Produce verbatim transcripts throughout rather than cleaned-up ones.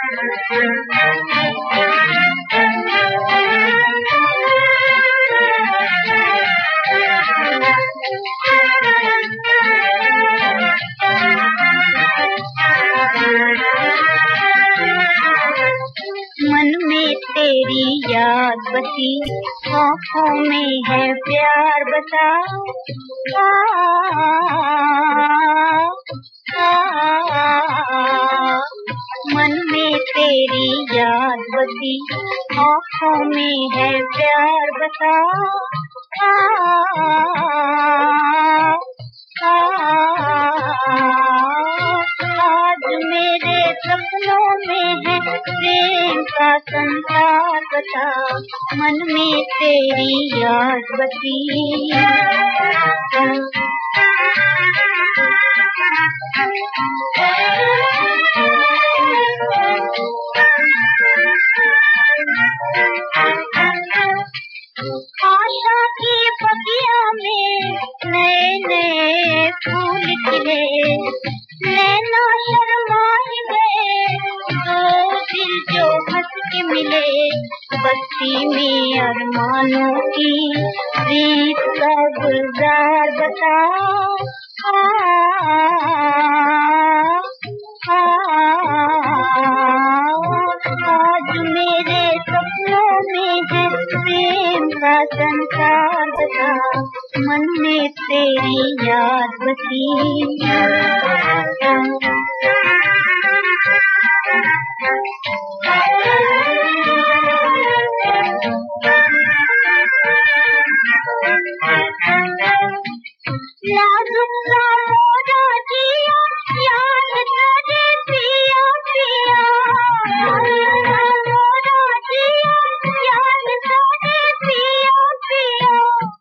मन में तेरी याद बसी, आँखों में है प्यार बसा। आ, आ, आ, मन में तेरी याद बसी, आँखों में है प्यार बसा। आ, आ, आज मेरे सपनों में है प्रेम का संसार बसा। मन में तेरी याद बसी। आशा की बगिया में नए नए फूल खिले, नैना शर्माए गए दो दिल जो हंस के मिले। बस्ती में अरमानों की प्रीत का गुलजार बता। आ, आ, आज मेरे सपनों में है प्रेम का संसार बता। मन में तेरी याद बसी। नाजुक सा मोरा जिया याद करे पिया पिया। मोरा जिया याद करे पिया पिया।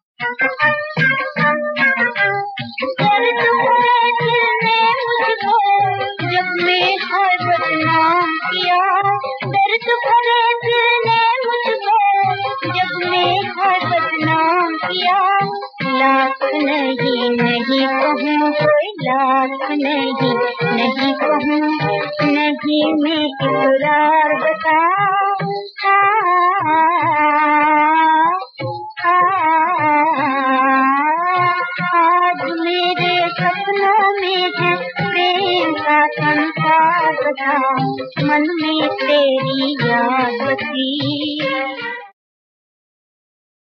दर्द भरे दिल ने मुझको जब मैं हर बदनाम किया। दर्द भरे दिल ने मुझको जब मैं हर बदनाम किया। लाख नहीं नहीं कहूँ कोई लाख नहीं नहीं कहूँ, नहीं मैं इकरार बता। आ, आ, आज मेरे सपनों में है प्रेम का संसार बता। मन में तेरी याद बसी।